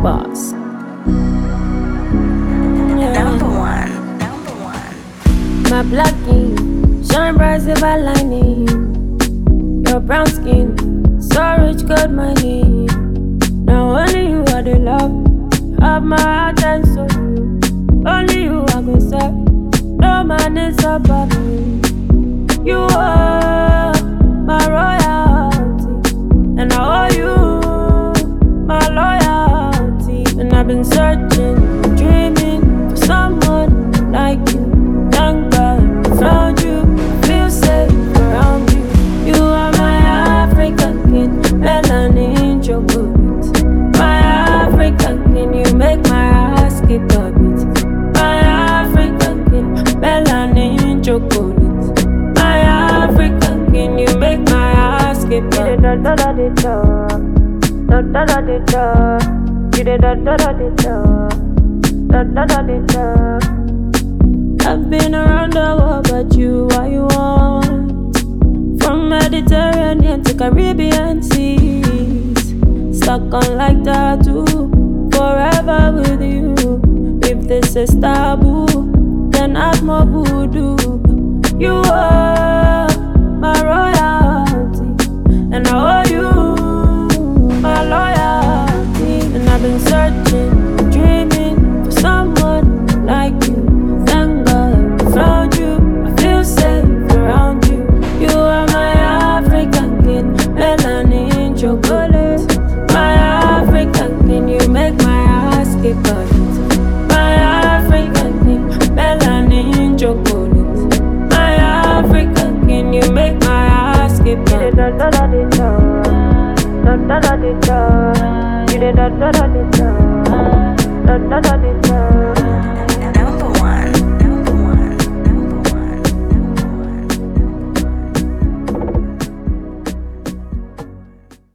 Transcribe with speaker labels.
Speaker 1: Boss.
Speaker 2: Number one.
Speaker 1: My black king, shine bright silver lining. Your brown skin, so rich gold mining. Now only you are the love of my heart and soul. Only you are gonna serve. No man is above me. You are my royalty, and I owe you my loyalty. And I've been searching, dreaming for someone like you. Thank God I found you. Feel safe around you. You are my African king, melanin chocolate. My African king, you make my heart skip a beat. My African king, melanin chocolate. My African king, you make my heart skip a beat. Da da da da da da da da da. You did da da da da da da da da da. I've been around the world, but you are you want. From Mediterranean to Caribbean seas, stuck on like tattoo, forever with you. If this is taboo, then add more voodoo. You are my royalty, and I owe you my loyalty. And I've been searching, dreaming for someone like you. Thank God I found you. I feel safe around you. You are my African king, melanin chocolate. My African king, you make my heart skip a beat. My African king, melanin chocolate. My African king, you make my heart skip a beat. Da da da da da da da da. You did da da da da da da da da da.